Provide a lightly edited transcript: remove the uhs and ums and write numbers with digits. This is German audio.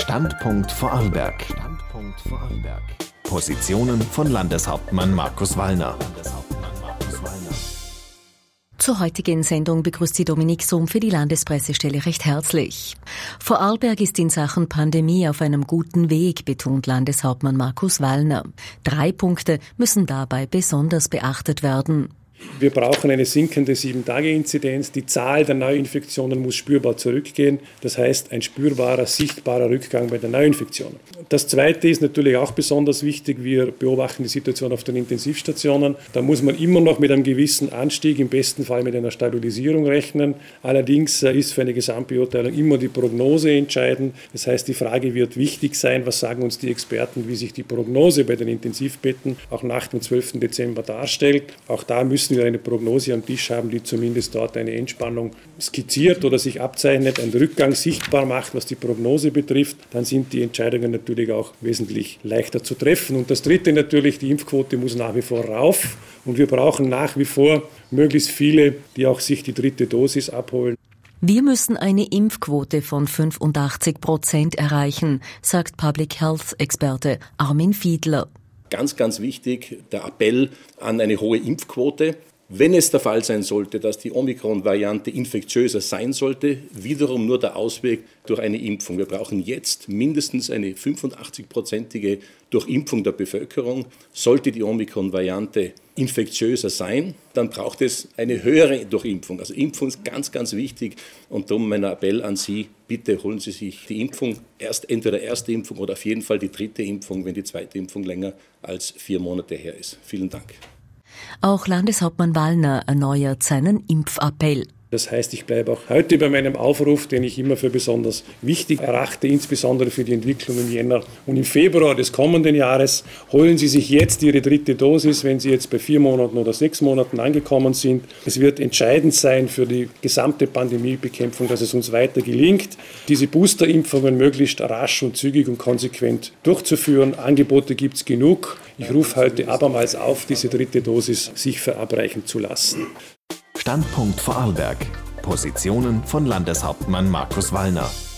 Standpunkt Vorarlberg. Positionen von Landeshauptmann Markus Wallner. Zur heutigen Sendung begrüßt Sie Dominik Sohm für die Landespressestelle recht herzlich. Vorarlberg ist in Sachen Pandemie auf einem guten Weg, betont Landeshauptmann Markus Wallner. 3 Punkte müssen dabei besonders beachtet werden. Wir brauchen eine sinkende 7-Tage-Inzidenz. Die Zahl der Neuinfektionen muss spürbar zurückgehen. Das heißt, ein spürbarer, sichtbarer Rückgang bei den Neuinfektionen. Das Zweite ist natürlich auch besonders wichtig. Wir beobachten die Situation auf den Intensivstationen. Da muss man immer noch mit einem gewissen Anstieg, im besten Fall mit einer Stabilisierung rechnen. Allerdings ist für eine Gesamtbeurteilung immer die Prognose entscheidend. Das heißt, die Frage wird wichtig sein, was sagen uns die Experten, wie sich die Prognose bei den Intensivbetten auch nach dem 12. Dezember darstellt. Auch da müssen wir eine Prognose am Tisch haben, die zumindest dort eine Entspannung skizziert oder sich abzeichnet, einen Rückgang sichtbar macht, was die Prognose betrifft. Dann sind die Entscheidungen natürlich auch wesentlich leichter zu treffen. Und das Dritte natürlich, die Impfquote muss nach wie vor rauf. Und wir brauchen nach wie vor möglichst viele, die auch sich die 3. Dosis abholen. Wir müssen eine Impfquote von 85% erreichen, sagt Public Health-Experte Armin Fiedler. Ganz, ganz wichtig, der Appell an eine hohe Impfquote. Wenn es der Fall sein sollte, dass die Omikron-Variante infektiöser sein sollte, wiederum nur der Ausweg durch eine Impfung. Wir brauchen jetzt mindestens eine 85-prozentige Durchimpfung der Bevölkerung. Sollte die Omikron-Variante infektiöser sein, dann braucht es eine höhere Durchimpfung. Also Impfung ist ganz, ganz wichtig und darum mein Appell an Sie, bitte holen Sie sich die Impfung, entweder erste Impfung oder auf jeden Fall die 3. Impfung, wenn die 2. Impfung länger als 4 Monate her ist. Vielen Dank. Auch Landeshauptmann Wallner erneuert seinen Impfappell. Das heißt, ich bleibe auch heute bei meinem Aufruf, den ich immer für besonders wichtig erachte, insbesondere für die Entwicklung im Jänner und im Februar des kommenden Jahres. Holen Sie sich jetzt Ihre 3. Dosis, wenn Sie jetzt bei 4 Monaten oder 6 Monaten angekommen sind. Es wird entscheidend sein für die gesamte Pandemiebekämpfung, dass es uns weiter gelingt, diese Boosterimpfungen möglichst rasch und zügig und konsequent durchzuführen. Angebote gibt es genug. Ich rufe heute abermals auf, diese 3. Dosis sich verabreichen zu lassen. Standpunkt Vorarlberg. Positionen von Landeshauptmann Markus Wallner.